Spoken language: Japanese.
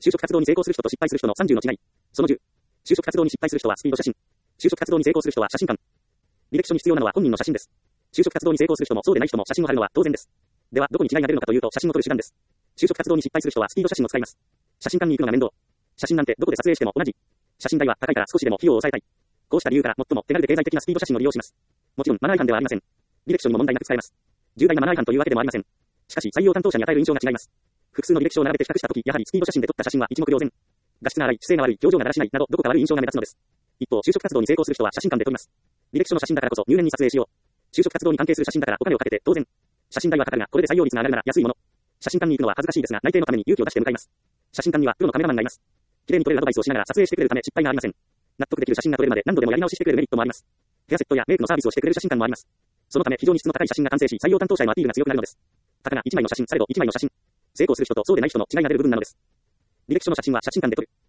就職活動に成功する人と失敗する人の30の違い。その10。就職活動に失敗する人はスピード写真。就職活動に成功する人は写真館。履歴書に必要なのは本人の写真です。就職活動に成功する人もそうでない人も写真を貼るのは当然です。では、どこに違いが出るのかというと、写真を撮る手段です。就職活動に失敗する人はスピード写真を使います。写真館に行くのが面倒。写真なんてどこで撮影しても同じ。写真代は高いから少しでも費用を抑えたい。こうした理由から最も手軽で経済的なスピード写真を利用します。もちろんマナー違反ではありません。履歴書にも問題なく使えます。重大なマナー違反というわけでもありません。しかし採用担当者に与える印象が違います。複数の履歴書を並べて比較したとき、やはりスピード写真で撮った写真は一目瞭然。画質が荒い、姿勢が悪い、表情がだらしないなどどこか悪い印象が目立つのです。一方、就職活動に成功する人は写真館で撮ります。履歴書の写真だからこそ入念に撮影しよう。就職活動に関係する写真だからお金をかけて当然。写真代はかかるが、これで採用率が上がるなら安いもの。写真館に行くのは恥ずかしいですが、内定のために勇気を出して向かいます。写真館にはプロのカメラマンがいます。綺麗に撮れるアドバイスをしながら撮影してくれるため失敗がありません。納得できる写真が撮れるまで何度でもやり直ししてくれるメリットもあります。ヘアセットやメイクのサービスをしてくれる写真館もあります。そのため非常に質の高い写真が完成し、採用担当者へのアピールが強くなるのです。たかが1枚の写真、されど1枚の写真。成功する人とそうでない人の違いが出る部分なのです。履歴書の写真は写真館で撮る。